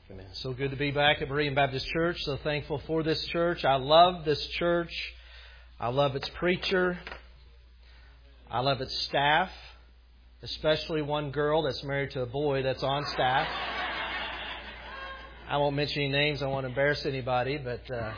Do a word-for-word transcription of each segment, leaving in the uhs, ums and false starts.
Amen. So good to be back at Berean Baptist Church. So thankful for this church. I love this church. I love its preacher. I love its staff, especially one girl that's married to a boy that's on staff. I won't mention any names. I won't embarrass anybody, but uh,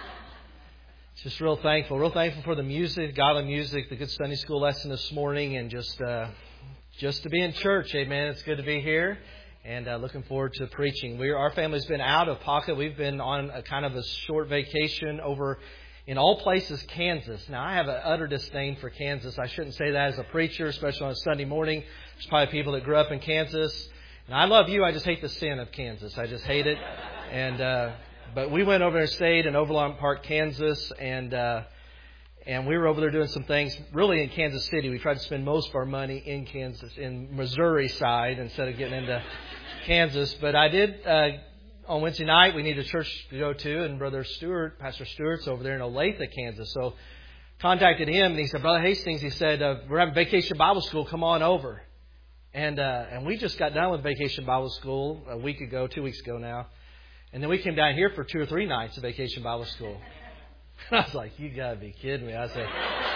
just real thankful. Real thankful for the music, godly music, the good Sunday school lesson this morning, and just uh, just to be in church. Amen. It's good to be here. And uh, looking forward to preaching. We, our family's been out of pocket. We've been on a kind of a short vacation over, in all places, Kansas. Now, I have an utter disdain for Kansas. I shouldn't say that as a preacher, especially on a Sunday morning. There's probably people that grew up in Kansas. And I love you. I just hate the sin of Kansas. I just hate it. And uh, but we went over and stayed in Overland Park, Kansas, and uh, and we were over there doing some things. Really, in Kansas City, we tried to spend most of our money in Kansas, in Missouri side, instead of getting into Kansas. But I did, uh, on Wednesday night, we needed a church to go to, and Brother Stewart, Pastor Stewart's over there in Olathe, Kansas. So contacted him, and he said, Brother Hastings, he said, uh, we're having Vacation Bible School, come on over. And uh, and we just got done with Vacation Bible School a week ago, two weeks ago now. And then we came down here for two or three nights of Vacation Bible School. And I was like, you got to be kidding me. I said,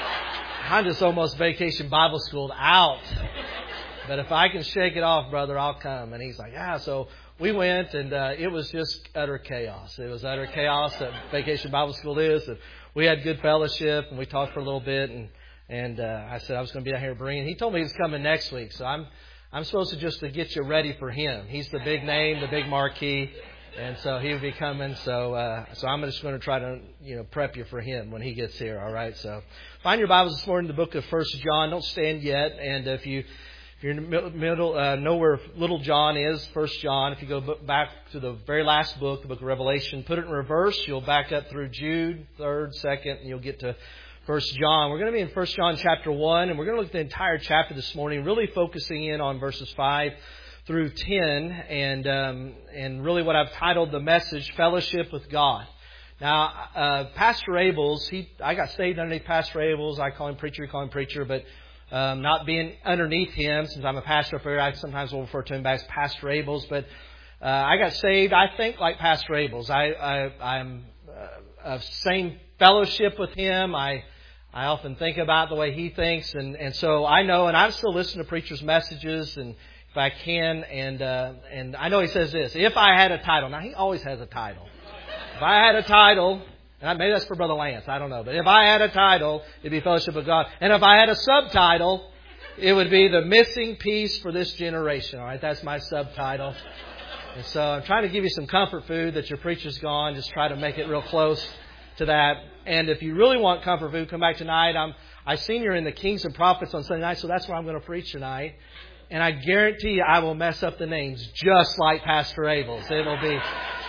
I'm just almost Vacation Bible Schooled out. But if I can shake it off, brother, I'll come. And he's like, yeah. So we went, and uh, it was just utter chaos. It was utter chaos that Vacation Bible School is. And we had good fellowship, and we talked for a little bit. And and uh, I said I was going to be down here at Berean. He told me he was coming next week. So I'm I'm supposed to just to get you ready for him. He's the big name, the big marquee. And so he'll be coming. So uh, so I'm just going to try to, you know, prep you for him when he gets here. All right. So find your Bibles this morning in the book of First John. Don't stand yet. And if you if you're in the middle, uh, know where Little John is, First John. If you go back to the very last book, the book of Revelation, put it in reverse. You'll back up through Jude, third, second, and you'll get to First John. We're going to be in First John chapter one, and we're going to look at the entire chapter this morning, really focusing in on verses five through ten, and um, and really what I've titled the message, Fellowship with God. Now, uh, Pastor Abels, he I got saved underneath Pastor Abels. I call him preacher, he call him preacher, but um, not being underneath him, since I'm a pastor up here, I sometimes will refer to him as Pastor Abels. But uh, I got saved, I think, like Pastor Abels. I, I, I'm uh, of same fellowship with him. I I often think about the way he thinks, and, and so I know, and I still listen to preachers' messages, and if I can, and uh, and I know he says this, if I had a title. Now, he always has a title. If I had a title, and maybe that's for Brother Lance, I don't know. But if I had a title, it'd be Fellowship with God. And if I had a subtitle, it would be The Missing Piece for This Generation. All right, that's my subtitle. And so I'm trying to give you some comfort food that your preacher's gone. Just try to make it real close to that. And if you really want comfort food, come back tonight. I'm, I seen you're in the Kings and Prophets on Sunday night, so that's where I'm going to preach tonight. And I guarantee you I will mess up the names just like Pastor Abel's. It will be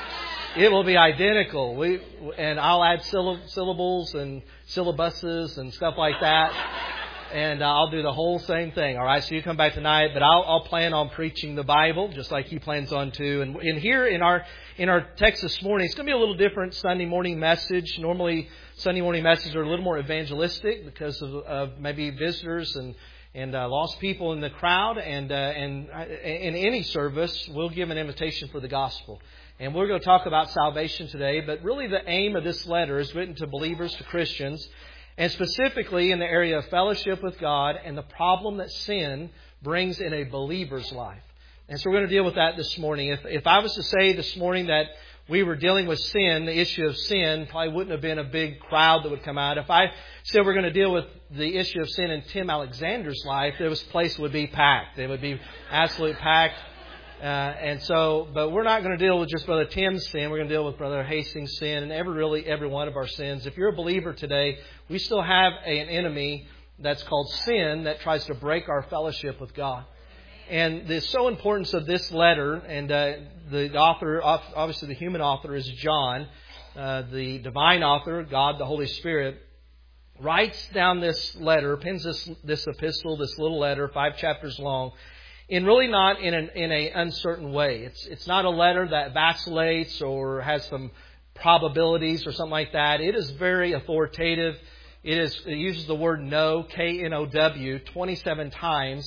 it will be identical. We and I'll add syllables and syllabuses and stuff like that. And I'll do the whole same thing. All right, so you come back tonight, but I'll, I'll plan on preaching the Bible just like he plans on to. And in here in our in our text this morning, it's going to be a little different Sunday morning message. Normally, Sunday morning messages are a little more evangelistic because of, of maybe visitors and and uh, lost people in the crowd. And uh, and in any service, we'll give an invitation for the gospel. And we're going to talk about salvation today. But really, the aim of this letter is written to believers, to Christians, and specifically in the area of fellowship with God and the problem that sin brings in a believer's life. And so we're going to deal with that this morning. If if I was to say this morning that we were dealing with sin, the issue of sin, probably wouldn't have been a big crowd that would come out. If I said we're going to deal with the issue of sin in Tim Alexander's life, this place would be packed. It would be absolutely packed. Uh, and so, but we're not going to deal with just Brother Tim's sin. We're going to deal with Brother Hastings' sin and every really every one of our sins. If you're a believer today, we still have a, an enemy that's called sin that tries to break our fellowship with God. And the so importance of this letter, and uh, the author, obviously the human author is John, uh, the divine author, God the Holy Spirit, writes down this letter, pens this this epistle, this little letter, five chapters long, in really not in an in a uncertain way. It's it's not a letter that vacillates or has some probabilities or something like that. It is very authoritative. It is it uses the word know, K N O W, twenty-seven times.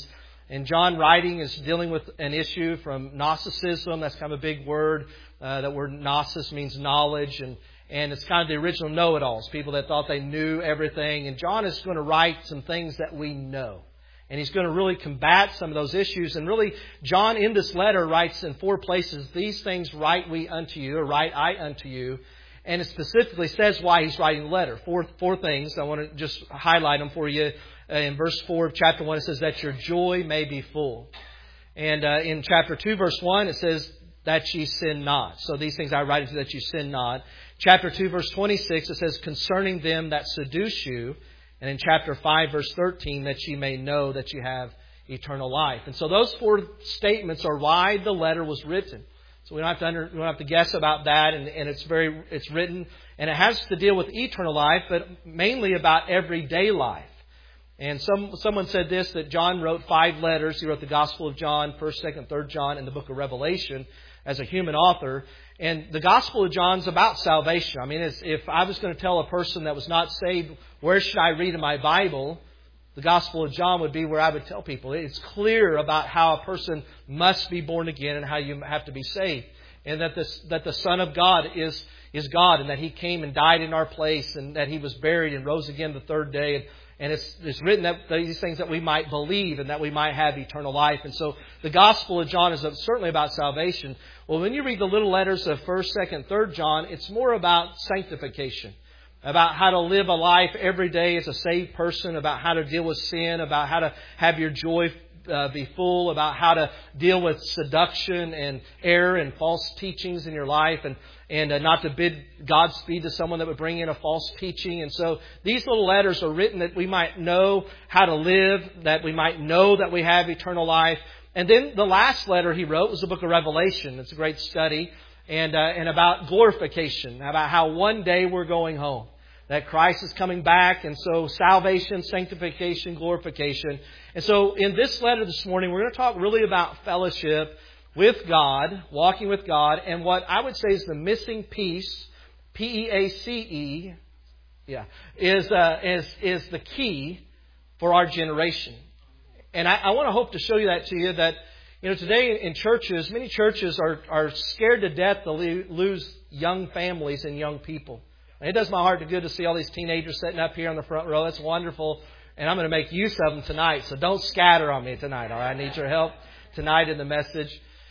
And John writing is dealing with an issue from Gnosticism. That's kind of a big word. Uh, that word Gnosis means knowledge. And, and it's kind of the original know-it-alls, people that thought they knew everything. And John is going to write some things that we know. And he's going to really combat some of those issues. And really, John in this letter writes in four places, these things write we unto you, or write I unto you. And it specifically says why he's writing the letter. Four, four things. I want to just highlight them for you. Uh, in verse four of chapter one, it says that your joy may be full. And uh, in chapter two, verse one, it says that ye sin not. So these things I write unto you that you sin not. Chapter two, verse twenty-six, it says concerning them that seduce you. And in chapter five, verse thirteen, that ye may know that you have eternal life. And so those four statements are why the letter was written. So we don't have to under, we don't have to guess about that. And, and it's very it's written, and it has to deal with eternal life, but mainly about everyday life. And some someone said this, that John wrote five letters. He wrote the Gospel of John, first, second, third John, and the book of Revelation as a human author. And the Gospel of John's about salvation. I mean, it's, if I was going to tell a person that was not saved, where should I read in my Bible? The Gospel of John would be where I would tell people. It's clear about how a person must be born again and how you have to be saved. And that, this, that the Son of God is, is God, and that He came and died in our place, and that He was buried and rose again the third day. And, and it's, it's written that these things that we might believe and that we might have eternal life. And so the Gospel of John is certainly about salvation. Well, when you read the little letters of first, second, third John, it's more about sanctification. About how to live a life every day as a saved person, about how to deal with sin, about how to have your joy uh, be full, about how to deal with seduction and error and false teachings in your life, and, and uh, not to bid Godspeed to someone that would bring in a false teaching. And so these little letters are written that we might know how to live, that we might know that we have eternal life. And then the last letter he wrote was the book of Revelation. It's a great study. And, uh, and about glorification, about how one day we're going home. That Christ is coming back, and so salvation, sanctification, glorification. And so in this letter this morning, we're going to talk really about fellowship with God, walking with God, and what I would say is the missing piece, P E A C E, yeah, is, uh, is, is the key for our generation. And I, I want to hope to show you that to you, that you know, today in churches, many churches are, are scared to death to lose young families and young people. And it does my heart good to see all these teenagers sitting up here on the front row. That's wonderful. And I'm going to make use of them tonight. So don't scatter on me tonight. All right? I need your help tonight in the message.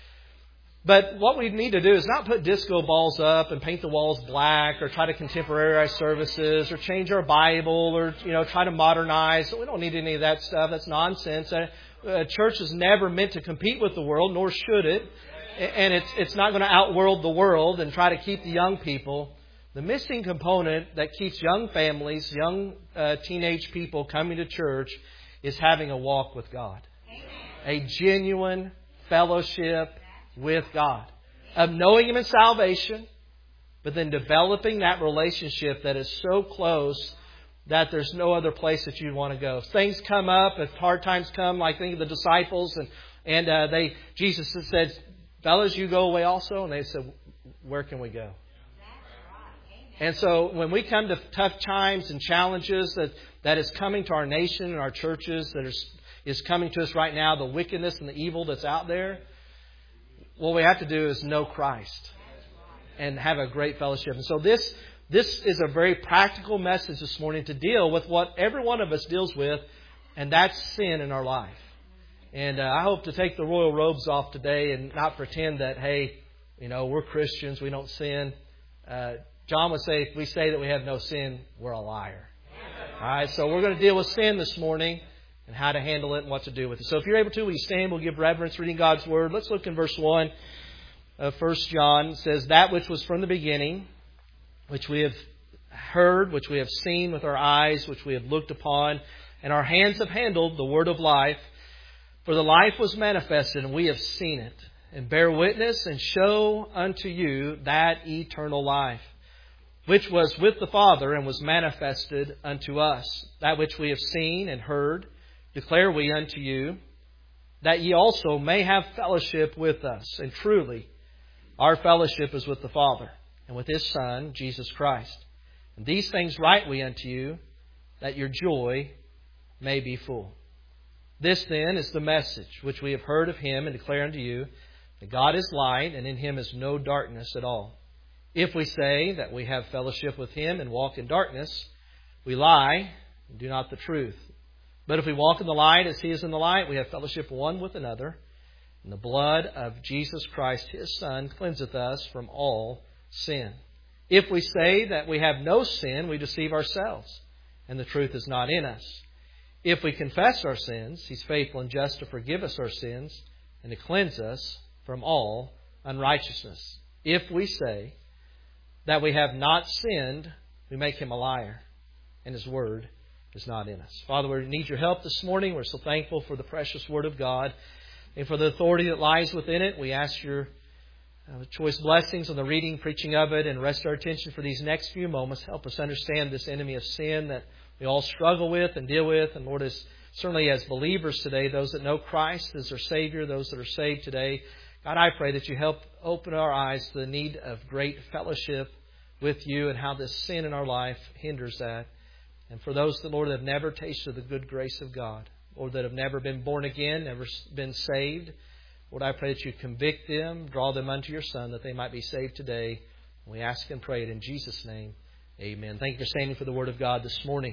But what we need to do is not put disco balls up and paint the walls black, or try to contemporarize services, or change our Bible, or, you know, try to modernize. We don't need any of that stuff. That's nonsense. A church is never meant to compete with the world, nor should it. And it's it's not going to outworld the world and try to keep the young people. The missing component that keeps young families, young uh, teenage people coming to church is having a walk with God. A genuine fellowship with God. Of knowing Him in salvation, but then developing that relationship that is so close that there's no other place that you'd want to go. If things come up, if hard times come, like think of the disciples, and and uh, they Jesus said, "Fellas, you go away also," and they said, "Where can we go?" And so when we come to tough times and challenges that, that is coming to our nation and our churches, that is, is coming to us right now, the wickedness and the evil that's out there, what we have to do is know Christ and have a great fellowship. And so this this is a very practical message this morning to deal with what every one of us deals with, and that's sin in our life. And uh, I hope to take the royal robes off today and not pretend that, hey, you know, we're Christians, we don't sin. Uh, John would say if we say that we have no sin, we're a liar. All right, so we're going to deal with sin this morning and how to handle it and what to do with it. So if you're able to, will you stand? We'll give reverence reading God's Word. Let's look in verse one of First John. It says, "That which was from the beginning, which we have heard, which we have seen with our eyes, which we have looked upon, and our hands have handled the word of life. For the life was manifested, and we have seen it, and bear witness and show unto you that eternal life, which was with the Father and was manifested unto us. That which we have seen and heard declare we unto you, that ye also may have fellowship with us. And truly, our fellowship is with the Father and with His Son, Jesus Christ. And these things write we unto you, that your joy may be full." This then is the message which we have heard of Him and declare unto you, that God is light, and in Him is no darkness at all. If we say that we have fellowship with Him and walk in darkness, we lie and do not the truth. But if we walk in the light as He is in the light, we have fellowship one with another. And the blood of Jesus Christ, His Son, cleanseth us from all sin. If we say that we have no sin, we deceive ourselves, and the truth is not in us. If we confess our sins, He's faithful and just to forgive us our sins and to cleanse us from all unrighteousness. If we say that we have not sinned, we make Him a liar, and His Word is not in us. Father, we need Your help this morning. We're so thankful for the precious Word of God and for the authority that lies within it. We ask Your uh, choice blessings on the reading, preaching of it, and rest our attention for these next few moments. Help us understand this enemy of sin that we all struggle with and deal with. And Lord, as certainly as believers today, those that know Christ as their Savior, those that are saved today, God, I pray that You help open our eyes to the need of great fellowship with You and how this sin in our life hinders that. And for those that, Lord, that have never tasted the good grace of God, or that have never been born again, never been saved, Lord, I pray that You convict them, draw them unto Your Son, that they might be saved today. We ask and pray it in Jesus' name. Amen. Thank you for standing for the Word of God this morning.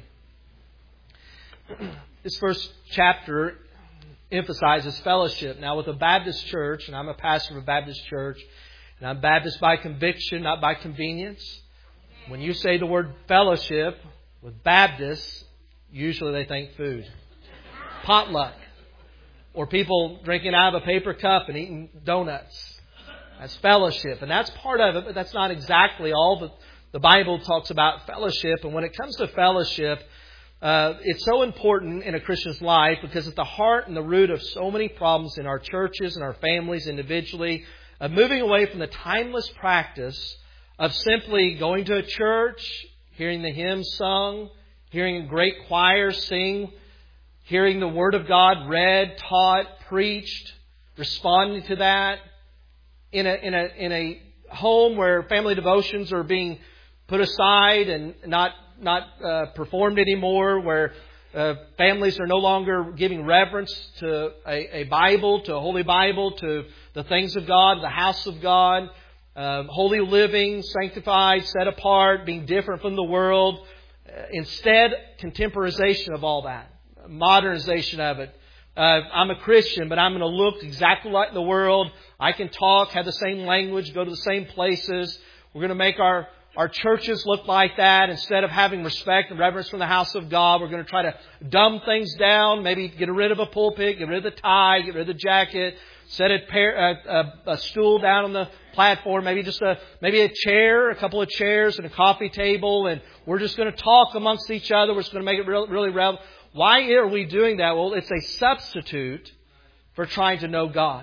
This first chapter emphasizes fellowship. Now, with a Baptist church, and I'm a pastor of a Baptist church, and I'm Baptist by conviction, not by convenience. When you say the word fellowship with Baptists, usually they think food. Potluck. Or people drinking out of a paper cup and eating donuts. That's fellowship. And that's part of it, but that's not exactly all. But the Bible talks about fellowship. And when it comes to fellowship, uh, it's so important in a Christian's life because it's the heart and the root of so many problems in our churches and our families individually, of moving away from the timeless practice of simply going to a church, hearing the hymns sung, hearing a great choir sing, hearing the Word of God read, taught, preached, responding to that in a in a in a home where family devotions are being put aside and not not uh, performed anymore, where uh, families are no longer giving reverence to a, a Bible, to a Holy Bible, to the things of God, the house of God, uh, holy living, sanctified, set apart, being different from the world. Uh, instead, contemporization of all that. Modernization of it. Uh, I'm a Christian, but I'm going to look exactly like the world. I can talk, have the same language, go to the same places. We're going to make our, our churches look like that. Instead of having respect and reverence from the house of God, we're going to try to dumb things down, maybe get rid of a pulpit, get rid of the tie, get rid of the jacket, set a, pair, a, a, a stool down on the platform, maybe just a maybe a chair, a couple of chairs and a coffee table, and we're just going to talk amongst each other. We're just going to make it really, really relevant. Why are we doing that? Well, it's a substitute for trying to know God.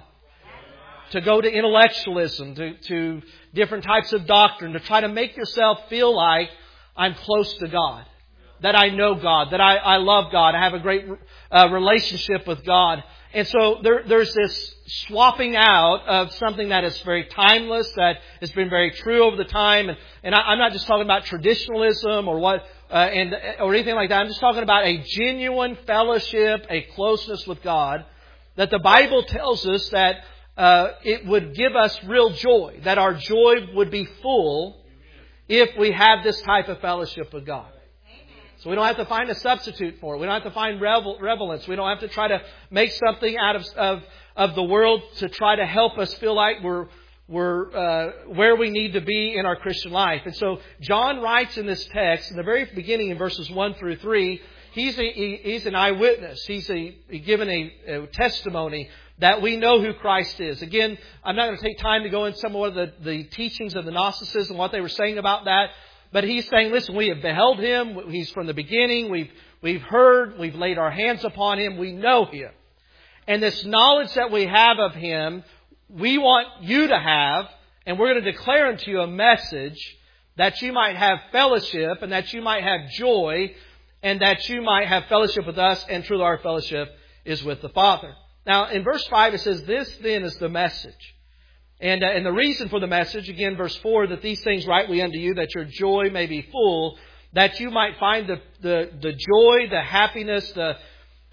To go to intellectualism, to, to different types of doctrine, to try to make yourself feel like I'm close to God. That I know God, that I, I love God, I have a great uh, relationship with God. And so there, there's this swapping out of something that is very timeless, that has been very true over the time. And, and I, I'm not just talking about traditionalism or what, uh, and or anything like that. I'm just talking about a genuine fellowship, a closeness with God, that the Bible tells us that uh, it would give us real joy, that our joy would be full if we have this type of fellowship with God. So we don't have to find a substitute for it. We don't have to find revel, relevance. We don't have to try to make something out of, of, of the world to try to help us feel like we're, we're uh, where we need to be in our Christian life. And so John writes in this text, in the very beginning in verses one through three, he's, a, he, he's an eyewitness. He's a, given a, a testimony that we know who Christ is. Again, I'm not going to take time to go into some of the, the teachings of the Gnosticism, what they were saying about that. But he's saying, listen, we have beheld Him. He's from the beginning. We've, we've heard. We've laid our hands upon Him. We know Him. And this knowledge that we have of Him, we want you to have. And we're going to declare unto you a message that you might have fellowship and that you might have joy and that you might have fellowship with us. And truly our fellowship is with the Father. Now, in verse five, it says, this then is the message. And, uh, and the reason for the message, again, verse four, that these things write we unto you, that your joy may be full, that you might find the, the, the joy, the happiness, the,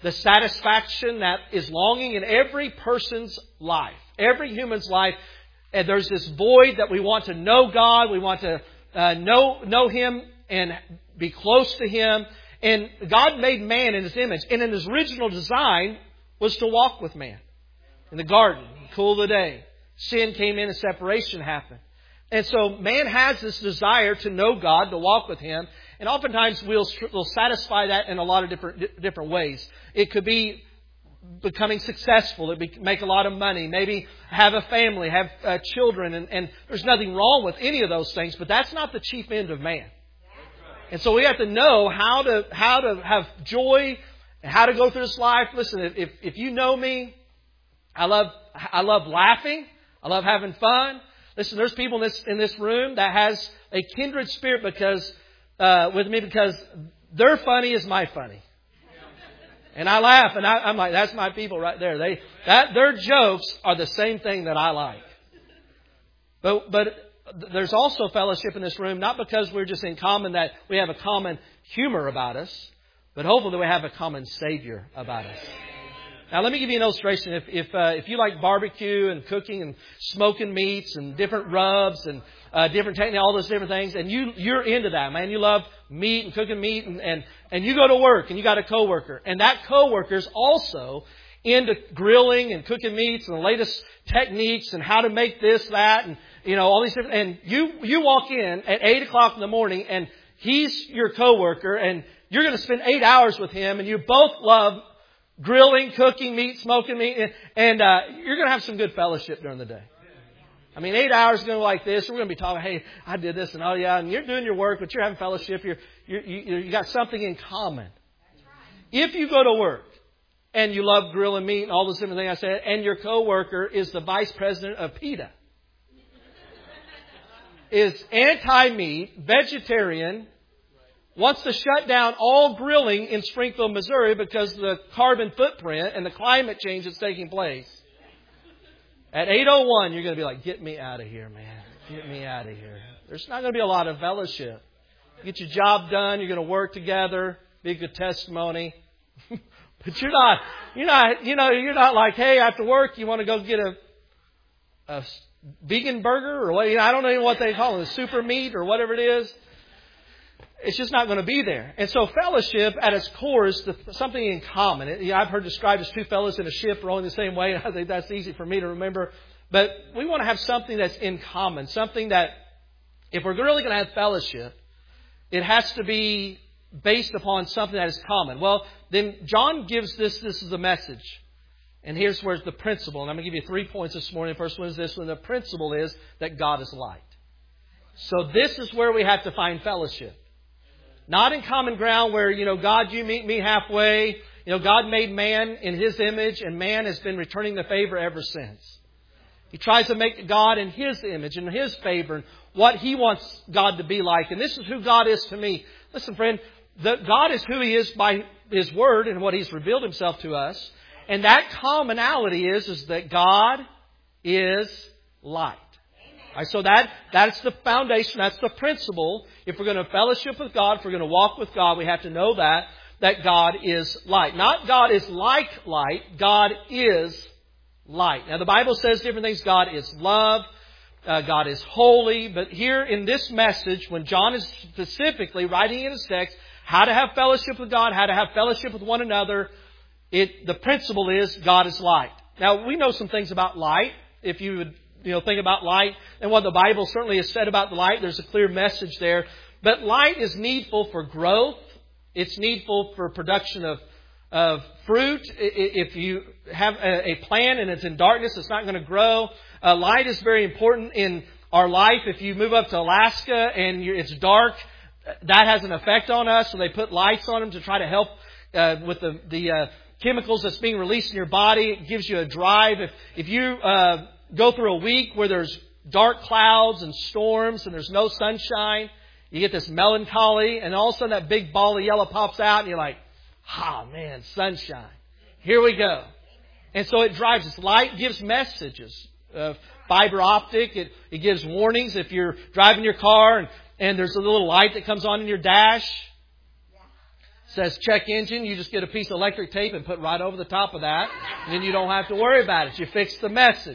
the satisfaction that is longing in every person's life, every human's life. And there's this void that we want to know God, we want to uh, know know Him and be close to Him. And God made man in His image, and in His original design was to walk with man in the garden, cool of the day. Sin came in and separation happened. And so man has this desire to know God, to walk with Him. And oftentimes we'll, we'll satisfy that in a lot of different different ways. It could be becoming successful, it be, make a lot of money, maybe have a family, have uh, children. And, and there's nothing wrong with any of those things, but that's not the chief end of man. And so we have to know how to how to have joy and how to go through this life. Listen, if if you know me, I love I love laughing. I love having fun. Listen, there's people in this in this room that has a kindred spirit because uh, with me because their funny is my funny, and I laugh and I, I'm like, that's my people right there. They that their jokes are the same thing that I like. But but there's also fellowship in this room, not because we're just in common that we have a common humor about us, but hopefully we have a common Savior about us. Now, let me give you an illustration. If if, uh, if you like barbecue and cooking and smoking meats and different rubs and uh, different techniques, all those different things, and you, you're into that, man. You love meat and cooking meat, and, and, and you go to work and you got a coworker. And that coworker's also into grilling and cooking meats and the latest techniques and how to make this, that, and, you know, all these different... And you, you walk in at eight o'clock in the morning, and he's your coworker, and you're going to spend eight hours with him, and you both love grilling, cooking meat, smoking meat, and uh, you're going to have some good fellowship during the day. I mean, eight hours is going to be like this. We're going to be talking, hey, I did this, and oh yeah, and you're doing your work, but you're having fellowship. You're, you're, you you got something in common. If you go to work and you love grilling meat and all those different things I said, and your coworker is the vice president of PETA, is anti-meat, vegetarian, wants to shut down all grilling in Springfield, Missouri because of the carbon footprint and the climate change that's taking place. At eight oh one, you're going to be like, get me out of here, man. Get me out of here. There's not going to be a lot of fellowship. Get your job done. You're going to work together. Be a good testimony. But you're not, you're not, you know, you're not like, hey, after work, you want to go get a, a vegan burger or what? You know, I don't know what they call it, a super meat or whatever it is. It's just not going to be there. And so fellowship at its core is the, something in common. It, you know, I've heard described as two fellows in a ship rowing the same way. I think that's easy for me to remember. But we want to have something that's in common. Something that, if we're really going to have fellowship, it has to be based upon something that is common. Well, then John gives this, this is the message. And here's where's the principle. And I'm going to give you three points this morning. The first one is this one. The principle is that God is light. So this is where we have to find fellowship. Not in common ground where, you know, God, you meet me halfway. You know, God made man in His image, and man has been returning the favor ever since. He tries to make God in His image, in His favor, and what He wants God to be like. And this is who God is to me. Listen, friend, the, God is who He is by His Word and what He's revealed Himself to us. And that commonality is, is that God is light. Right, so that that's the foundation, that's the principle. If we're going to fellowship with God, if we're going to walk with God, we have to know that, that God is light. Not God is like light, God is light. Now the Bible says different things. God is love, uh, God is holy. But here in this message, when John is specifically writing in his text, how to have fellowship with God, how to have fellowship with one another, it the principle is God is light. Now we know some things about light. If you would You know, think about light and what the Bible certainly has said about the light. There's a clear message there. But light is needful for growth. It's needful for production of, of fruit. If you have a plant and it's in darkness, it's not going to grow. Uh, light is very important in our life. If you move up to Alaska and it's dark, that has an effect on us. So they put lights on them to try to help uh, with the, the uh, chemicals that's being released in your body. It gives you a drive. If, if you... Uh, go through a week where there's dark clouds and storms and there's no sunshine, you get this melancholy, and all of a sudden that big ball of yellow pops out and you're like, ah, oh, man, sunshine. Here we go. And so it drives us. Light gives messages. Uh, fiber optic, it, it gives warnings if you're driving your car and, and there's a little light that comes on in your dash. says check engine, you just get a piece of electric tape and put right over the top of that. And then you don't have to worry about it. You fix the message.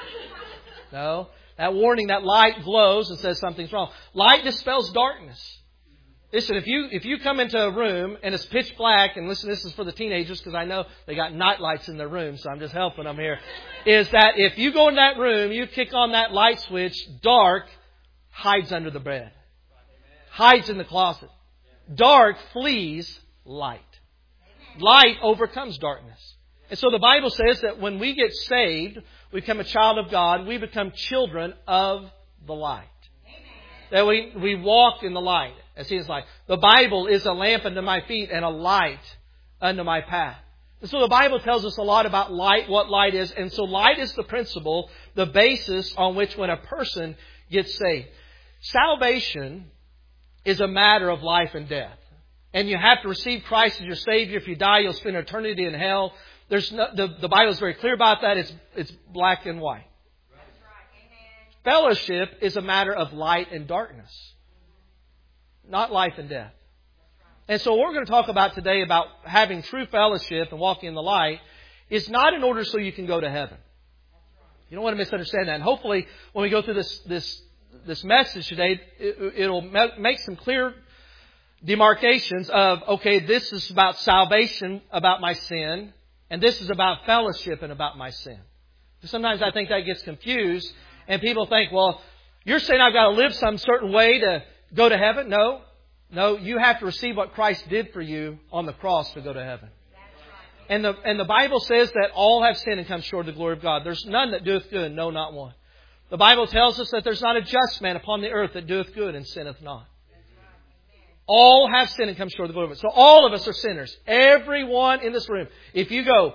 No. That warning, that light glows and says something's wrong. Light dispels darkness. Listen, if you if you come into a room and it's pitch black, and listen, this is for the teenagers because I know they got night lights in their room, so I'm just helping them here, is that if you go in that room, you kick on that light switch, dark hides under the bed. Hides in the closet. Dark flees light. Light overcomes darkness. And so the Bible says that when we get saved, we become a child of God, we become children of the light. That we, we walk in the light, as He is light. The Bible is a lamp unto my feet and a light unto my path. And so the Bible tells us a lot about light, what light is. And so light is the principle, the basis on which when a person gets saved. Salvation is a matter of life and death. And you have to receive Christ as your Savior. If you die, you'll spend eternity in hell. There's no, the, the Bible is very clear about that. It's, it's black and white. Fellowship is a matter of light and darkness, not life and death. And so what we're going to talk about today about having true fellowship and walking in the light is not in order so you can go to heaven. You don't want to misunderstand that. And hopefully when we go through this this this message today, it, it'll make some clear demarcations of, okay, this is about salvation, about my sin, and this is about fellowship and about my sin. Sometimes I think that gets confused. And people think, well, you're saying I've got to live some certain way to go to heaven? No. No, you have to receive what Christ did for you on the cross to go to heaven. And the and the Bible says that all have sinned and come short of the glory of God. There's none that doeth good, no, not one. The Bible tells us that there's not a just man upon the earth that doeth good and sinneth not. All have sinned and come short of the glory of God. So all of us are sinners. Everyone in this room. If you go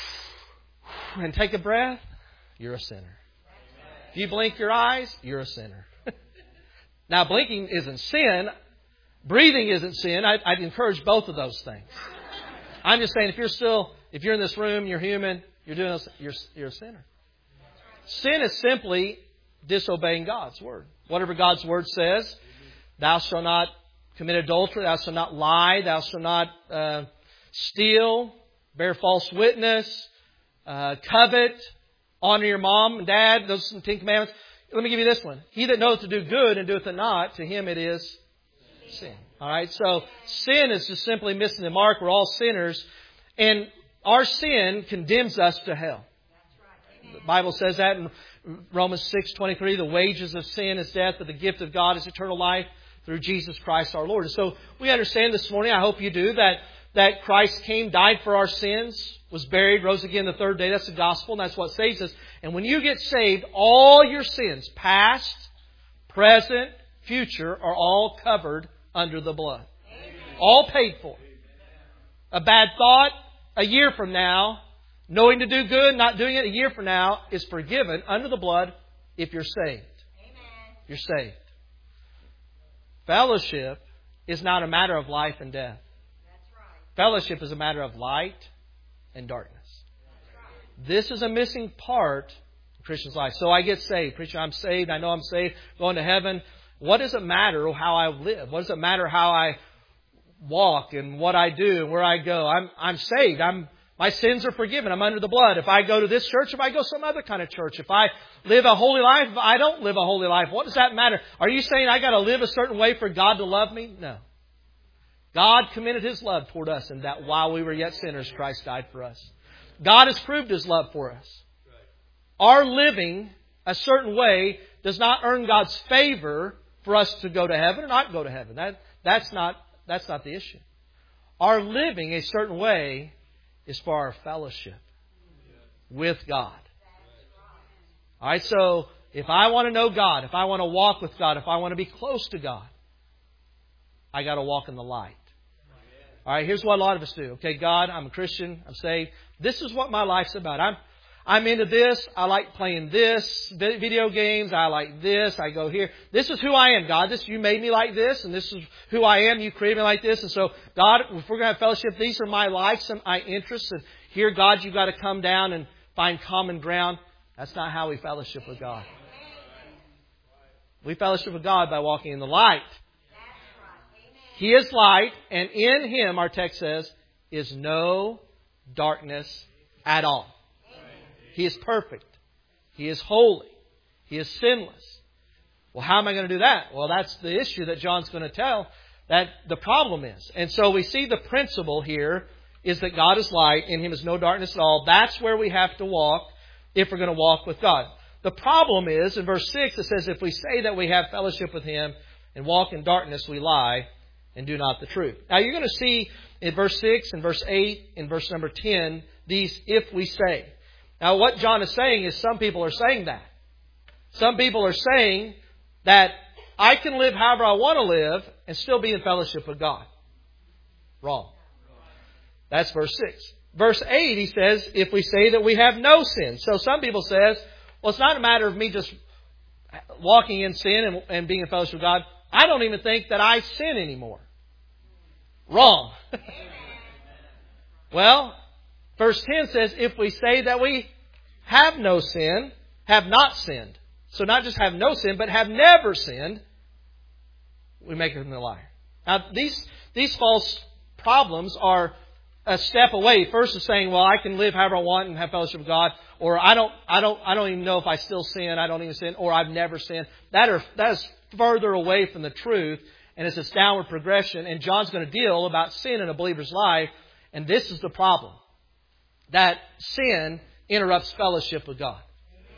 and take a breath, you're a sinner. If you blink your eyes, you're a sinner. Now, blinking isn't sin. Breathing isn't sin. I, I'd encourage both of those things. I'm just saying, if you're still, if you're in this room, you're human, you're doing this, you're, you're a sinner. Sin is simply disobeying God's Word. Whatever God's Word says, thou shalt not commit adultery, thou shalt not lie, thou shalt not uh, steal, bear false witness, uh, covet, honor your mom and dad. Those are some Ten Commandments. Let me give you this one. He that knoweth to do good and doeth it not, to him it is sin. All right. So sin is just simply missing the mark. We're all sinners. And our sin condemns us to hell. The Bible says that in Romans six twenty-three. The wages of sin is death, but the gift of God is eternal life through Jesus Christ our Lord. And so we understand this morning, I hope you do, that that Christ came, died for our sins, was buried, rose again the third day. That's the gospel, and that's what saves us. And when you get saved, all your sins, past, present, future, are all covered under the blood. Amen. All paid for. A bad thought a year from now, knowing to do good, not doing it a year from now, is forgiven under the blood if you're saved. Amen. You're saved. Fellowship is not a matter of life and death. Fellowship is a matter of light and darkness. This is a missing part of Christian's life. So I get saved. Preacher, I'm saved. I know I'm saved. Going to heaven. What does it matter how I live? What does it matter how I walk and what I do and where I go? I'm I'm saved. I'm my sins are forgiven. I'm under the blood. If I go to this church, if I go some other kind of church, if I live a holy life, if I don't live a holy life, what does that matter? Are you saying I got to live a certain way for God to love me? No. God commended His love toward us, and that while we were yet sinners, Christ died for us. God has proved His love for us. Our living a certain way does not earn God's favor for us to go to heaven or not go to heaven. That, that's not, that's not the issue. Our living a certain way is for our fellowship with God. All right, so if I want to know God, if I want to walk with God, if I want to be close to God, I got to walk in the light. All right, here's what a lot of us do. Okay, God, I'm a Christian. I'm saved. This is what my life's about. I'm I'm into this. I like playing this, video games. I like this. I go here. This is who I am, God. This you made me like this, and this is who I am. You created me like this. And so, God, if we're going to have fellowship, these are my likes and my interests. And here, God, you've got to come down and find common ground. That's not how we fellowship with God. We fellowship with God by walking in the light. He is light, and in Him, our text says, is no darkness at all. He is perfect. He is holy. He is sinless. Well, how am I going to do that? Well, that's the issue that John's going to tell that the problem is. And so we see the principle here is that God is light, in Him is no darkness at all. That's where we have to walk if we're going to walk with God. The problem is, in verse six, it says, if we say that we have fellowship with Him and walk in darkness, we lie and do not the truth. Now, you're going to see in verse six, in verse eight, in verse number ten, these if we say. Now, what John is saying is some people are saying that. Some people are saying that I can live however I want to live and still be in fellowship with God. Wrong. That's verse six. Verse eight, he says, if we say that we have no sin. So some people says, well, it's not a matter of me just walking in sin and, and being in fellowship with God. I don't even think that I sin anymore. Wrong. Well, verse ten says, if we say that we have no sin, have not sinned. So not just have no sin, but have never sinned, we make him a liar. Now, these, these false problems are a step away. First is saying, well, I can live however I want and have fellowship with God, or I don't, I don't, I don't even know if I still sin, I don't even sin, or I've never sinned. That are, that is further away from the truth, and it's this downward progression. And John's going to deal about sin in a believer's life, and this is the problem. That sin interrupts fellowship with God.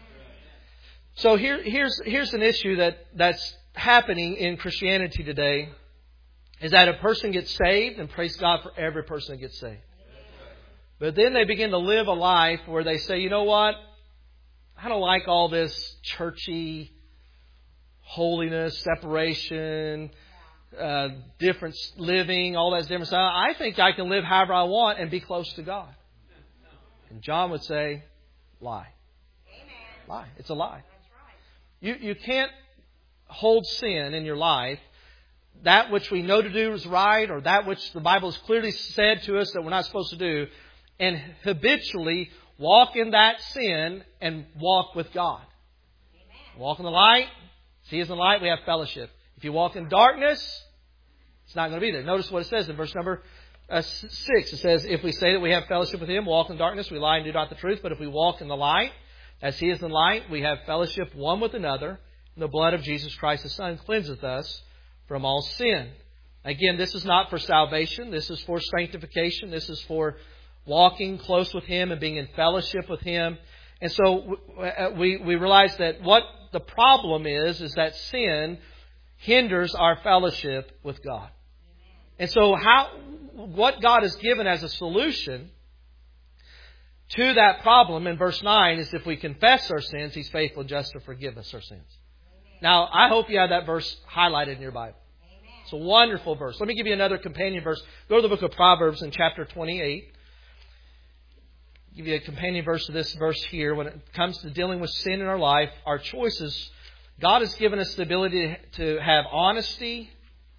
So here, here's, here's an issue that, that's happening in Christianity today, is that a person gets saved, and praise God for every person that gets saved. But then they begin to live a life where they say, you know what? I don't like all this churchy holiness, separation, uh, different living, all that different stuff. I think I can live however I want and be close to God. And John would say, lie. Lie. It's a lie. You, you can't hold sin in your life, that which we know to do is right, or that which the Bible has clearly said to us that we're not supposed to do, and habitually walk in that sin and walk with God. Amen. Walk in the light. See, as in the light, we have fellowship. If you walk in darkness, it's not going to be there. Notice what it says in verse number uh, six. It says, if we say that we have fellowship with Him, walk in darkness, we lie and do not the truth. But if we walk in the light, as He is in the light, we have fellowship one with another. And the blood of Jesus Christ, His Son, cleanseth us from all sin. Again, this is not for salvation. This is for sanctification. This is for walking close with Him and being in fellowship with Him. And so we, we realize that what the problem is, is that sin hinders our fellowship with God. And so how, what God has given as a solution to that problem in verse nine is if we confess our sins, He's faithful and just to forgive us our sins. Now, I hope you have that verse highlighted in your Bible. It's a wonderful verse. Let me give you another companion verse. Go to the book of Proverbs in chapter twenty-eight. I'll give you a companion verse to this verse here. When it comes to dealing with sin in our life, our choices, God has given us the ability to have honesty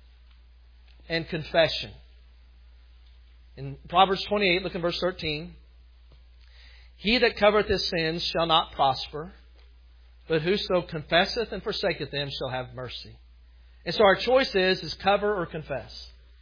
and confession. In Proverbs twenty-eight, look in verse thirteen. He that covereth his sins shall not prosper, but whoso confesseth and forsaketh them shall have mercy. And so our choice is, is cover or confess.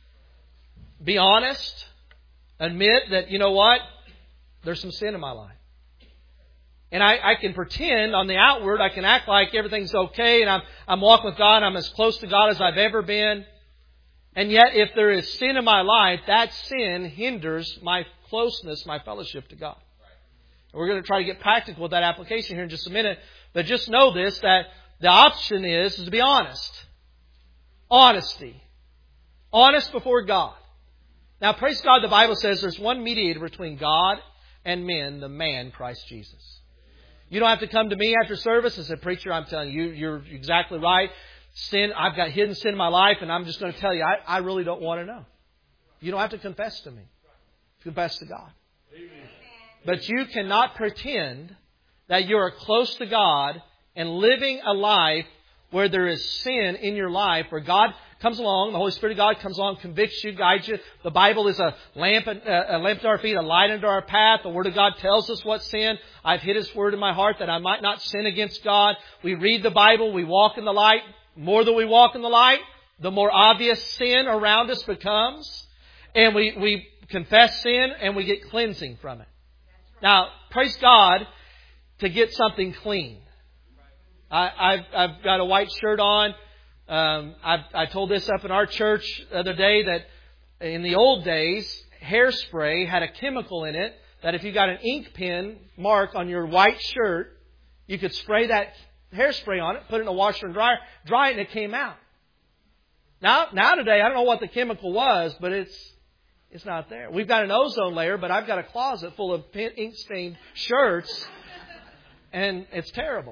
Be honest. Admit that, you know what? There's some sin in my life. And I, I can pretend on the outward, I can act like everything's okay and I'm, I'm walking with God, I'm as close to God as I've ever been. And yet if there is sin in my life, that sin hinders my closeness, my fellowship to God. And we're going to try to get practical with that application here in just a minute. But just know this, that the option is, is to be honest. Honesty. Honest before God. Now, praise God, the Bible says there's one mediator between God and men, the man, Christ Jesus. You don't have to come to me after service and say, preacher, I'm telling you, you're exactly right. Sin, I've got hidden sin in my life, and I'm just going to tell you, I, I really don't want to know. You don't have to confess to me. Confess to God. Amen. But you cannot pretend that you are close to God and living a life where there is sin in your life, where God comes along, the Holy Spirit of God comes along, convicts you, guides you. The Bible is a lamp, a lamp to our feet, a light unto our path. The Word of God tells us what's sin. I've hid His Word in my heart that I might not sin against God. We read the Bible. We walk in the light. More than we walk in the light, the more obvious sin around us becomes. And we, we confess sin and we get cleansing from it. Now, praise God to get something clean. I, I've, I've got a white shirt on. Um, I, I told this up in our church the other day that in the old days, hairspray had a chemical in it that if you got an ink pen mark on your white shirt, you could spray that hairspray on it, put it in a washer and dryer, dry it, and it came out. Now, now today, I don't know what the chemical was, but it's it's not there. We've got an ozone layer, but I've got a closet full of ink-stained shirts, and it's terrible.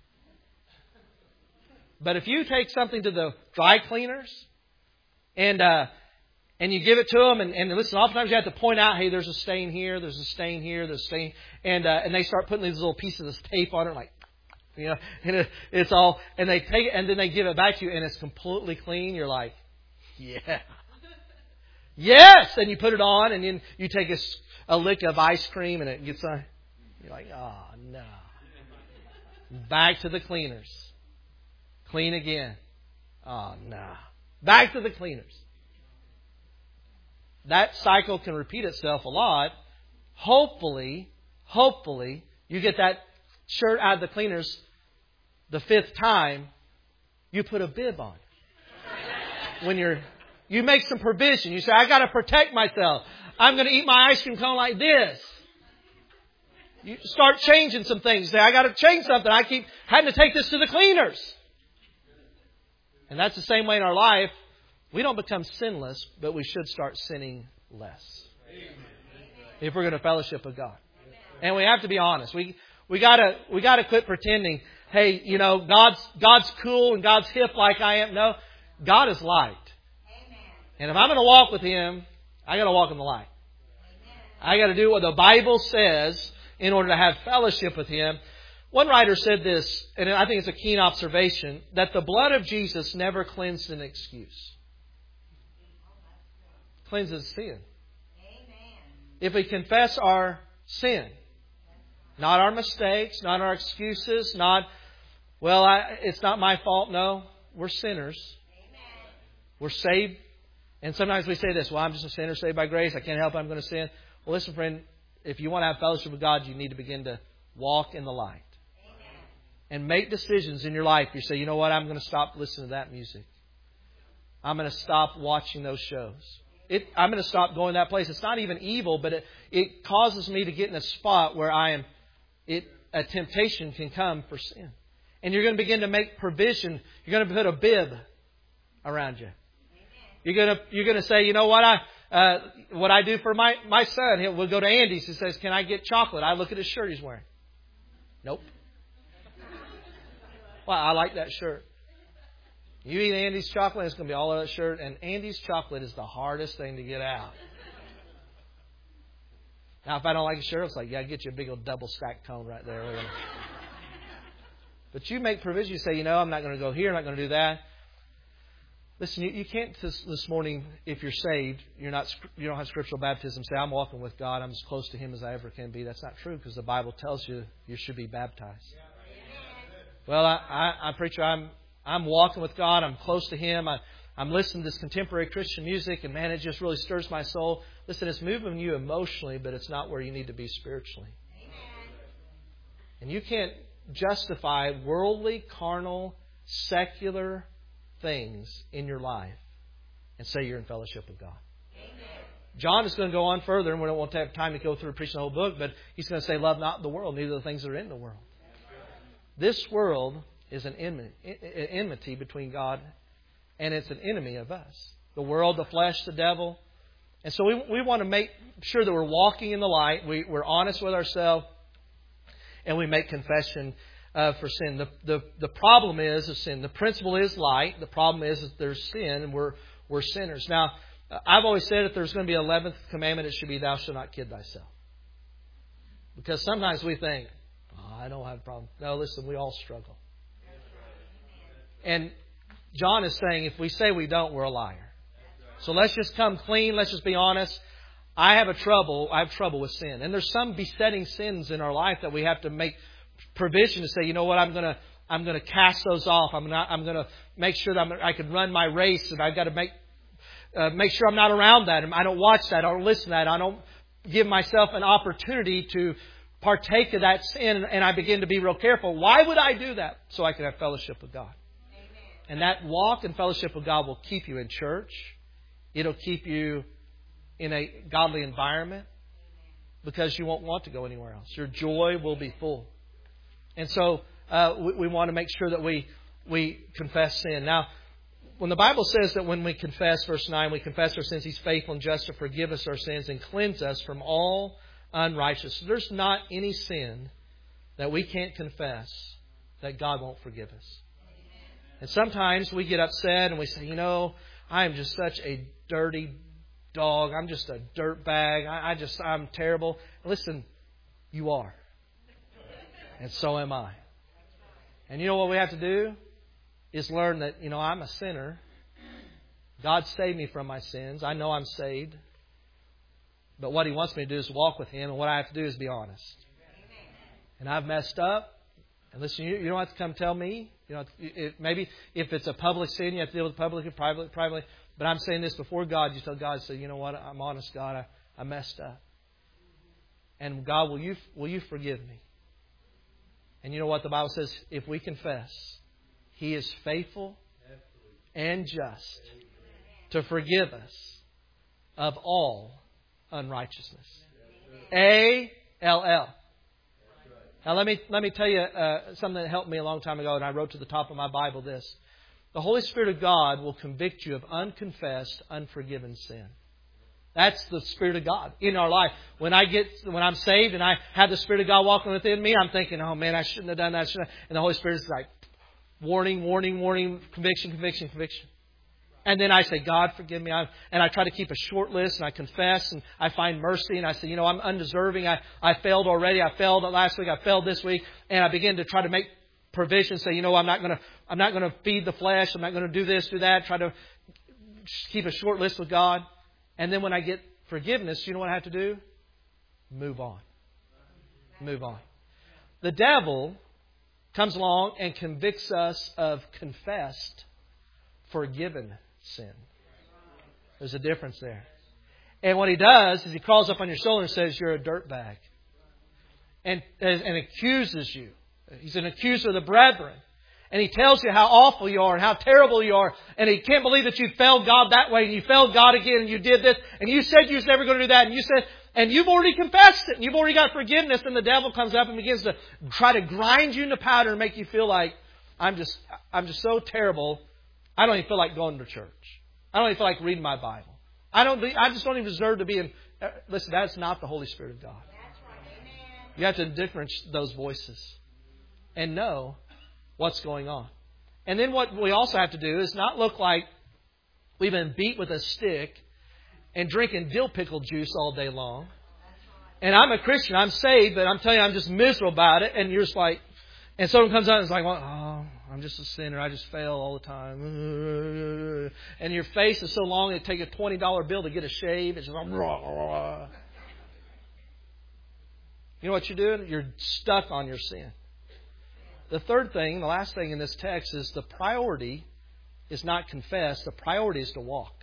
But if you take something to the dry cleaners and uh, and you give it to them, and, and listen, oftentimes you have to point out, hey, there's a stain here, there's a stain here, there's a stain, and uh, and they start putting these little pieces of tape on it, like, you know, and it, it's all, and they take it, and then they give it back to you, and it's completely clean. You're like, yeah, yes, and you put it on, and then you take a, a lick of ice cream, and it gets on. You're like, oh no, back to the cleaners. Clean again. Oh, no. Back to the cleaners. That cycle can repeat itself a lot. Hopefully, hopefully, you get that shirt out of the cleaners the fifth time, you put a bib on. When you're, you make some provision. You say, I got to protect myself. I'm going to eat my ice cream cone like this. You start changing some things. Say, I got to change something. I keep having to take this to the cleaners. And that's the same way in our life. We don't become sinless, but we should start sinning less. Amen. If we're going to fellowship with God. Amen. And we have to be honest. We we gotta we gotta quit pretending, hey, you know, God's God's cool and God's hip like I am. No, God is light. Amen. And if I'm going to walk with Him, I got to walk in the light. Amen. I got to do what the Bible says in order to have fellowship with Him. One writer said this, and I think it's a keen observation, that the blood of Jesus never cleansed an excuse. Cleanses sin. Amen. If we confess our sin, not our mistakes, not our excuses, not, well, I, it's not my fault. No, we're sinners. Amen. We're saved. And sometimes we say this, well, I'm just a sinner saved by grace. I can't help it. I'm going to sin. Well, listen, friend, if you want to have fellowship with God, you need to begin to walk in the light. And make decisions in your life. You say, you know what, I'm going to stop listening to that music. I'm going to stop watching those shows. It, I'm going to stop going to that place. It's not even evil, but it, it causes me to get in a spot where I am, it, a temptation can come for sin. And you're going to begin to make provision. You're going to put a bib around you. You're going to, you're going to say, you know what, I, uh, what I do for my, my son, he'll, we'll go to Andy's. He says, can I get chocolate? I look at his shirt he's wearing. Nope. Well, I like that shirt. You eat Andy's chocolate, it's going to be all over that shirt. And Andy's chocolate is the hardest thing to get out. Now, if I don't like a shirt, it's like, yeah, get you a big old double stacked cone right there. But you make provision. You say, you know, I'm not going to go here. I'm not going to do that. Listen, you, you can't this, this morning, if you're saved, you're not, you don't have scriptural baptism, say, I'm walking with God. I'm as close to Him as I ever can be. That's not true, because the Bible tells you you should be baptized. Well, I, I, I preacher, I'm I'm walking with God. I'm close to Him. I, I'm listening to this contemporary Christian music, and man, it just really stirs my soul. Listen, it's moving you emotionally, but it's not where you need to be spiritually. Amen. And you can't justify worldly, carnal, secular things in your life and say you're in fellowship with God. Amen. John is going to go on further, and we don't want to have time to go through and preach the whole book, but he's going to say, love not the world, neither the things that are in the world. This world is an enmity between God, and it's an enemy of us. The world, the flesh, the devil. And so we, we want to make sure that we're walking in the light. We, we're honest with ourselves, and we make confession uh, for sin. The, the, the problem is, is sin. The principle is light. The problem is that there's sin, and we're, we're sinners. Now, I've always said if there's going to be an eleventh commandment, it should be thou shalt not kid thyself. Because sometimes we think, oh, I don't have a problem. No, listen, we all struggle. And John is saying if we say we don't, we're a liar. So let's just come clean. Let's just be honest. I have a trouble. I have trouble with sin. And there's some besetting sins in our life that we have to make provision to say, you know what, I'm going to I'm going to cast those off. I'm not, I'm going to make sure that I'm, I can run my race, and I've got to make uh, make sure I'm not around that. I don't watch that. I don't listen to that. I don't give myself an opportunity to partake of that sin, and I begin to be real careful. Why would I do that? So I can have fellowship with God. Amen. And that walk and fellowship with God will keep you in church. It'll keep you in a godly environment because you won't want to go anywhere else. Your joy will be full. And so uh, we, we want to make sure that we we confess sin. Now, when the Bible says that when we confess, verse nine, we confess our sins, He's faithful and just to forgive us our sins and cleanse us from all unrighteousness. There's not any sin that we can't confess that God won't forgive us. And sometimes we get upset and we say, you know, I am just such a dirty dog. I'm just a dirt bag. I, I just, I'm terrible. Listen, you are. And so am I. And you know what we have to do? Is learn that, you know, I'm a sinner. God saved me from my sins. I know I'm saved. But what He wants me to do is walk with Him. And what I have to do is be honest. And I've messed up. And listen, you, you don't have to come tell me. You know, it, maybe if it's a public sin, you have to deal with it publicly, privately, privately. But I'm saying this before God. You tell God, say, you know what? I'm honest, God. I, I messed up. And God, will you will you forgive me? And you know what the Bible says? If we confess, He is faithful and just to forgive us of all unrighteousness. A L L. Now let me let me tell you uh, something that helped me a long time ago, and I wrote to the top of my Bible this. The Holy Spirit of God will convict you of unconfessed, unforgiven sin. That's the Spirit of God in our life. When I get, when I'm saved and I have the Spirit of God walking within me, I'm thinking, oh man, I shouldn't have done that. Shouldn't have. And the Holy Spirit is like, warning, warning, warning, conviction, conviction, conviction. And then I say, God, forgive me. I, and I try to keep a short list, and I confess, and I find mercy, and I say, you know, I'm undeserving. I, I failed already. I failed last week. I failed this week. And I begin to try to make provision. Say, you know, I'm not going to, I'm not going to feed the flesh. I'm not going to do this, do that. Try to keep a short list with God. And then when I get forgiveness, you know what I have to do? Move on. Move on. The devil comes along and convicts us of confessed, forgiven sin. There's a difference there. And what he does is he crawls up on your shoulder and says, you're a dirtbag. And, and, and accuses you. He's an accuser of the brethren. And he tells you how awful you are and how terrible you are. And he can't believe that you failed God that way. And you failed God again and you did this. And you said you was never going to do that. And you said, and you've already confessed it. And you've already got forgiveness. And the devil comes up and begins to try to grind you into powder and make you feel like, I'm just, I'm just so terrible. I don't even feel like going to church. I don't even feel like reading my Bible. I don't. I just don't even deserve to be in. Uh, listen, that's not the Holy Spirit of God. That's right. Amen. You have to differentiate those voices and know what's going on. And then what we also have to do is not look like we've been beat with a stick and drinking dill pickle juice all day long. And I'm a Christian. I'm saved, but I'm telling you, I'm just miserable about it. And you're just like, and someone comes out and is like, well, oh, I'm just a sinner. I just fail all the time. And your face is so long, it'd take a twenty dollar bill to get a shave. It's just like, rah, rah. You know what you're doing? You're stuck on your sin. The third thing, the last thing in this text is the priority is not confess. The priority is to walk.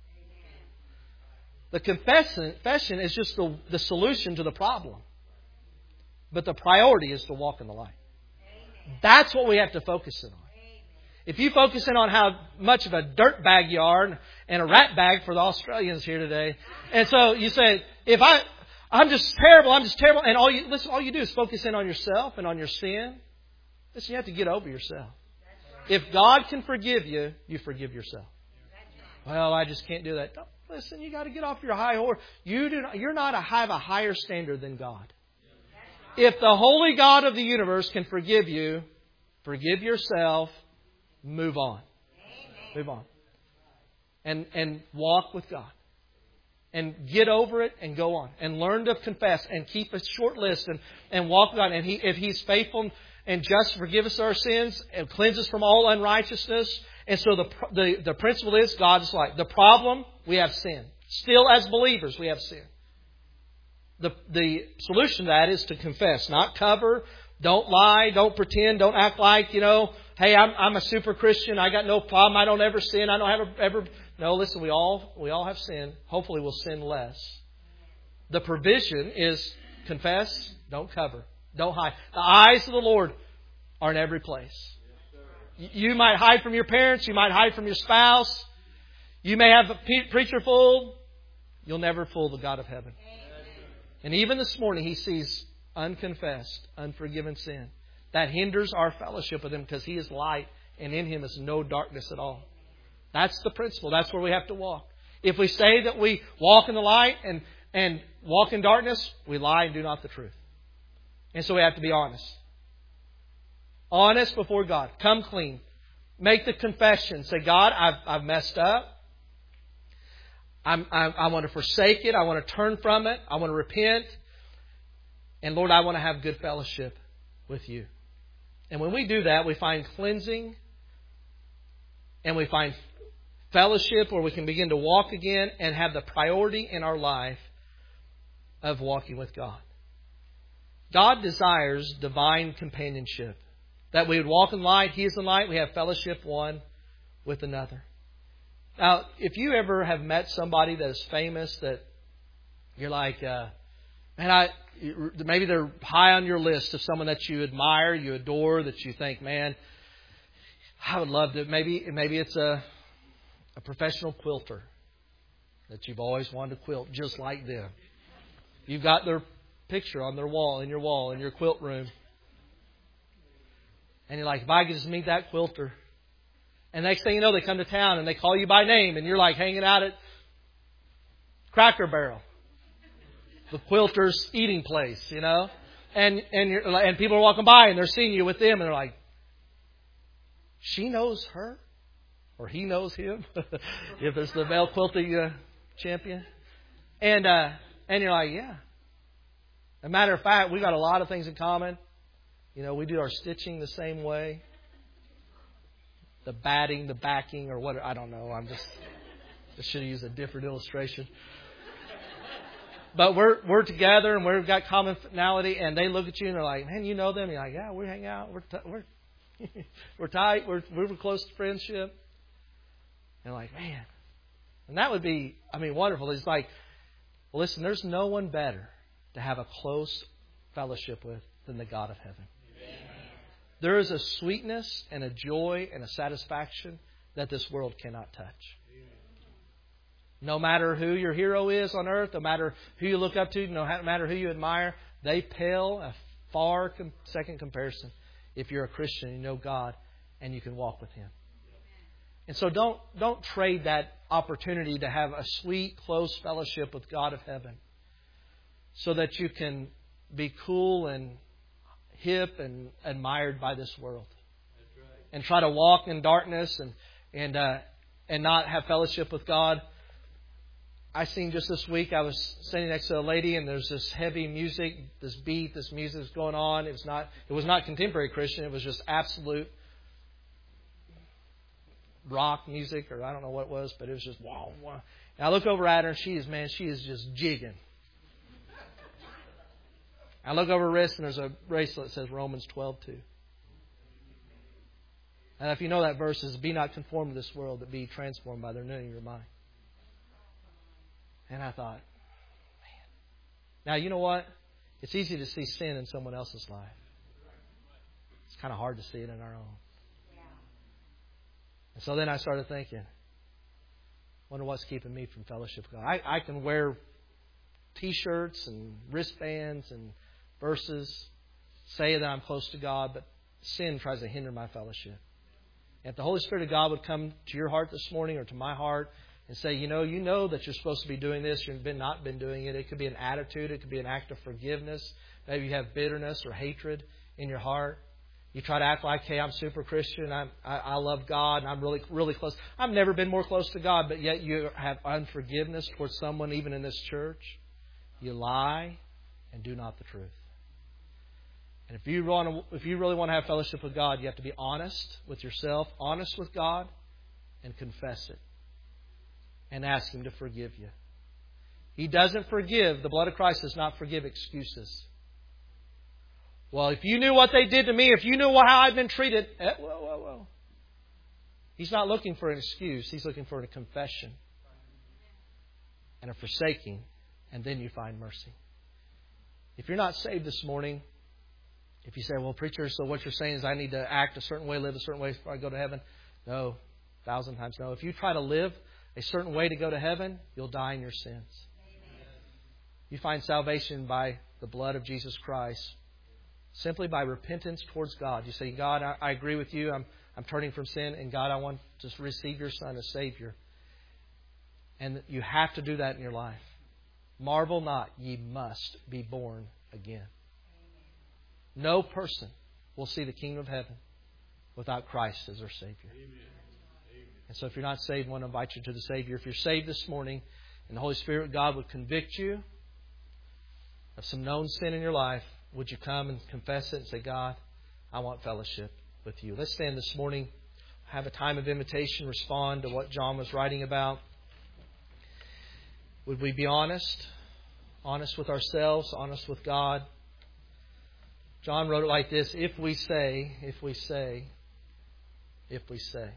The confession is just the, the solution to the problem. But the priority is to walk in the light. That's what we have to focus in on. If you focus in on how much of a dirt bag you are, and a rat bag for the Australians here today, and so you say, if I, I'm just terrible, I'm just terrible, and all you listen, all you do is focus in on yourself and on your sin. Listen, you have to get over yourself. If God can forgive you, you forgive yourself. Well, I just can't do that. Don't, listen, you got to get off your high horse. You do not, you're not a, have a higher standard than God. If the holy God of the universe can forgive you, forgive yourself, move on. Move on. And and walk with God. And get over it and go on. And learn to confess and keep a short list and, and walk with God. And he, if He's faithful and just to forgive us our sins and cleanse us from all unrighteousness. And so the, the, the principle is God is like. The problem, we have sin. Still as believers, we have sin. The, the solution to that is to confess. Not cover, Don't lie. Don't pretend. Don't act like, you know, hey, I'm, I'm a super Christian. I got no problem. I don't ever sin. I don't ever, ever. No, listen, we all, we all have sin. Hopefully we'll sin less. The provision is confess, don't cover, don't hide. The eyes of the Lord are in every place. You might hide from your parents. You might hide from your spouse. You may have a preacher fooled. You'll never fool the God of heaven. And even this morning, He sees unconfessed, unforgiven sin. That hinders our fellowship with Him because He is light and in Him is no darkness at all. That's the principle. That's where we have to walk. If we say that we walk in the light and, and walk in darkness, we lie and do not the truth. And so we have to be honest. Honest before God. Come clean. Make the confession. Say, God, I've, I've messed up. I'm, I, I want to forsake it. I want to turn from it. I want to repent. And Lord, I want to have good fellowship with You. And when we do that, we find cleansing. And we find fellowship where we can begin to walk again and have the priority in our life of walking with God. God desires divine companionship. That we would walk in light. He is in light. We have fellowship one with another. Now, if you ever have met somebody that is famous that you're like, uh, man, I maybe they're high on your list of someone that you admire, you adore, that you think, man, I would love to. Maybe maybe it's a a professional quilter that you've always wanted to quilt just like them. You've got their picture on their wall, in your wall, in your quilt room. And you're like, if I could just meet that quilter. And next thing you know, they come to town and they call you by name. And you're like hanging out at Cracker Barrel, the quilter's eating place, you know. And and you're, and people are walking by and they're seeing you with them. And they're like, she knows her? Or he knows him? If it's the male quilting uh, champion. And, uh, and you're like, yeah. As a matter of fact, we got a lot of things in common. You know, we do our stitching the same way. The batting, the backing, or what, I don't know. I'm just, I should have used a different illustration. But we're we're together and we've got commonality, and they look at you and they're like, man, you know them? You're like, yeah, we hang out. We're t- we're we're tight. We're we're close to friendship. And like, man. And that would be, I mean, wonderful. It's like, well, listen, there's no one better to have a close fellowship with than the God of heaven. There is a sweetness and a joy and a satisfaction that this world cannot touch. No matter who your hero is on earth, no matter who you look up to, no matter who you admire, they pale a far second comparison if you're a Christian and you know God and you can walk with Him. And so don't don't trade that opportunity to have a sweet, close fellowship with God of heaven so that you can be cool and hip and admired by this world. That's right. And try to walk in darkness and and uh, and not have fellowship with God. I seen just this week, I was sitting next to a lady and there's this heavy music, this beat, this music is going on. It was not it was not contemporary Christian, it was just absolute rock music, or I don't know what it was, but it was just wow, wow. And I look over at her and she is, man, she is just jigging. I look over her wrist and there's a bracelet that says Romans twelve two. And if you know that verse, is be not conformed to this world, but be transformed by the renewing of your mind. And I thought, man. Now, you know what? It's easy to see sin in someone else's life. It's kind of hard to see it in our own. And so then I started thinking, wonder what's keeping me from fellowship with God. I, I can wear T-shirts and wristbands and verses, say that I'm close to God, but sin tries to hinder my fellowship. If the Holy Spirit of God would come to your heart this morning or to my heart and say, you know, you know that you're supposed to be doing this, you've been not been doing it. It could be an attitude. It could be an act of forgiveness. Maybe you have bitterness or hatred in your heart. You try to act like, hey, I'm super Christian. I'm, I, I love God. And I'm really, really close. I've never been more close to God, but yet you have unforgiveness towards someone, even in this church. You lie and do not the truth. And if you want to, if you really want to have fellowship with God, you have to be honest with yourself, honest with God, and confess it. And ask Him to forgive you. He doesn't forgive. The blood of Christ does not forgive excuses. Well, if you knew what they did to me, if you knew how I've been treated, eh, whoa, whoa, whoa. He's not looking for an excuse. He's looking for a confession and a forsaking, and then you find mercy. If you're not saved this morning, if you say, well, preacher, so what you're saying is I need to act a certain way, live a certain way before I go to heaven. No, a thousand times no. If you try to live a certain way to go to heaven, you'll die in your sins. Amen. You find salvation by the blood of Jesus Christ, simply by repentance towards God. You say, God, I, I agree with you. I'm, I'm turning from sin, and God, I want to receive your Son as Savior. And you have to do that in your life. Marvel not, ye must be born again. No person will see the kingdom of heaven without Christ as their Savior. Amen. And so if you're not saved, I want to invite you to the Savior. If you're saved this morning and the Holy Spirit of God would convict you of some known sin in your life, would you come and confess it and say, God, I want fellowship with you. Let's stand this morning, have a time of invitation, respond to what John was writing about. Would we be honest? Honest with ourselves, honest with God? John wrote it like this: if we say, if we say, if we say.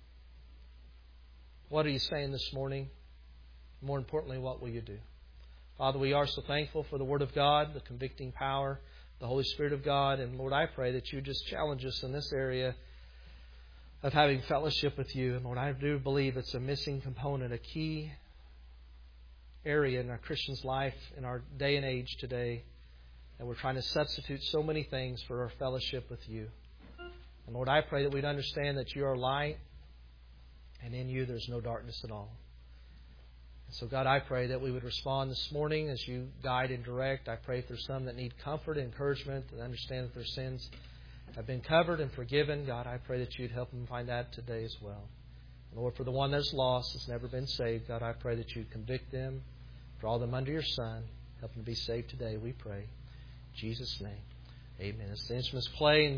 What are you saying this morning? More importantly, what will you do? Father, we are so thankful for the Word of God, the convicting power, the Holy Spirit of God. And Lord, I pray that you just challenge us in this area of having fellowship with you. And Lord, I do believe it's a missing component, a key area in our Christian's life, in our day and age today. And we're trying to substitute so many things for our fellowship with you. And Lord, I pray that we'd understand that you are light, and in you there's no darkness at all. And so, God, I pray that we would respond this morning as you guide and direct. I pray if there's some that need comfort and encouragement and understand that their sins have been covered and forgiven, God, I pray that you'd help them find that today as well. And Lord, for the one that's lost, that's never been saved, God, I pray that you'd convict them, draw them under your Son, help them to be saved today, we pray. In Jesus' name, amen. As the instruments play,